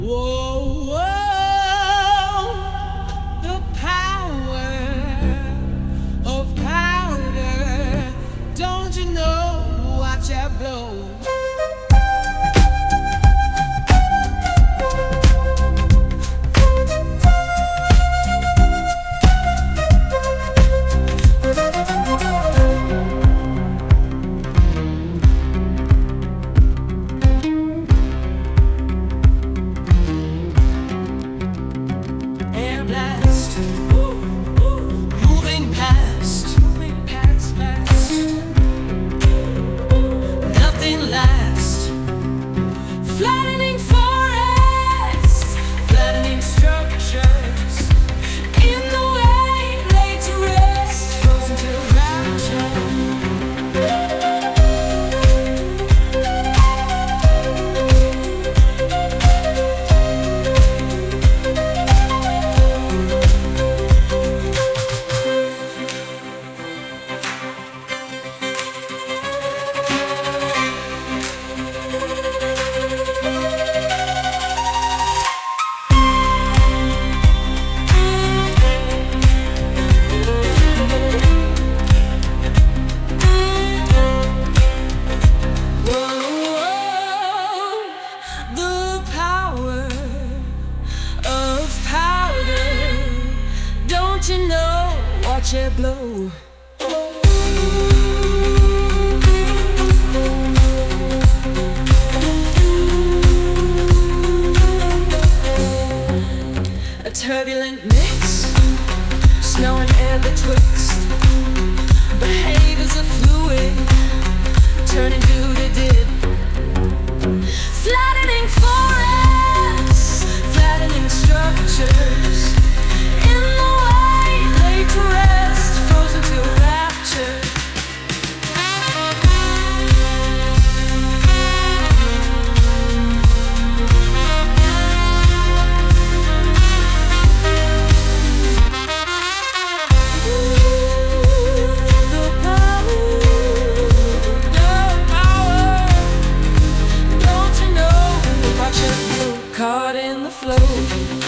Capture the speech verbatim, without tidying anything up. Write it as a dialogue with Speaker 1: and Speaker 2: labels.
Speaker 1: Whoa, whoa, the power of powder. Don't you know? Watch it blow. Don't you know? Watch it blow. A turbulent mix, snowing air betwixt. Behaviors of fluid, turning to the dip. Flattening forests, flattening structures. Caught in the flow.